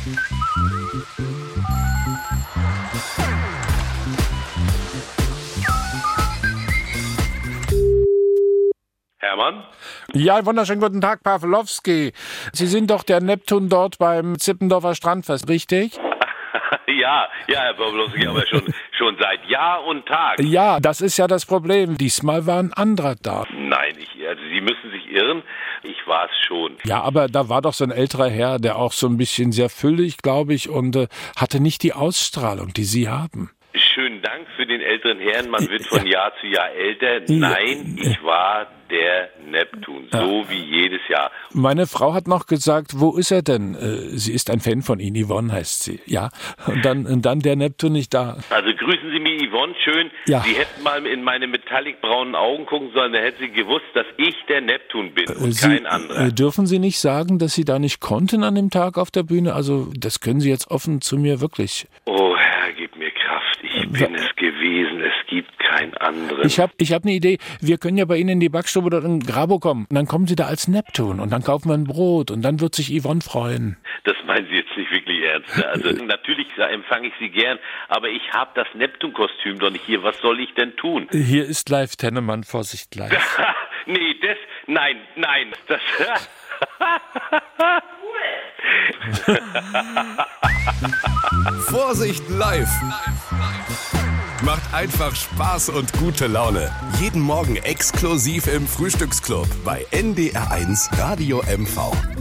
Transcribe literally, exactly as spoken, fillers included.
Hermann? Ja, wunderschönen guten Tag, Pawlowski. Sie sind doch der Neptun dort beim Zippendorfer Strandfest, richtig? Ja, ja, Herr Pawlowski, aber schon, schon seit Jahr und Tag. Ja, das ist ja das Problem. Diesmal war ein anderer da. Nein, ich, also Sie müssen sich irren. Ich war es schon. Ja, aber da war doch so ein älterer Herr, der auch so ein bisschen sehr füllig, glaube ich, und äh, hatte nicht die Ausstrahlung, die Sie haben. Schönen Dank für den älteren Herrn. Man wird von Jahr zu Jahr älter. Nein, ich war der Neptun, so wie jedes Jahr. Meine Frau hat noch gesagt, wo ist er denn? Sie ist ein Fan von Ihnen, Yvonne heißt sie. Ja, und dann, und dann der Neptun nicht da. Also grüßen Sie mir Yvonne schön. Ja. Sie hätten mal in meine metallic-braunen Augen gucken sollen, da hätten Sie gewusst, dass ich der Neptun bin und Sie, kein anderer. Dürfen Sie nicht sagen, dass Sie da nicht konnten an dem Tag auf der Bühne? Also das können Sie jetzt offen zu mir wirklich. Oh Herr, gib mir Kraft. Ich bin es gewesen. Es gibt keinen anderen. Ich habe ich hab eine Idee. Wir können ja bei Ihnen in die Backstube oder in Grabo kommen. Und dann kommen Sie da als Neptun und dann kaufen wir ein Brot und dann wird sich Yvonne freuen. Das meinen Sie jetzt nicht wirklich ernst. Ne? Also natürlich empfange ich Sie gern, aber ich habe das Neptun-Kostüm doch nicht hier. Was soll ich denn tun? Hier ist live Tennemann, Vorsicht live. Nee, das, nein, nein, das... Vorsicht live! Macht einfach Spaß und gute Laune. Jeden Morgen exklusiv im Frühstücksclub bei N D R eins Radio M V.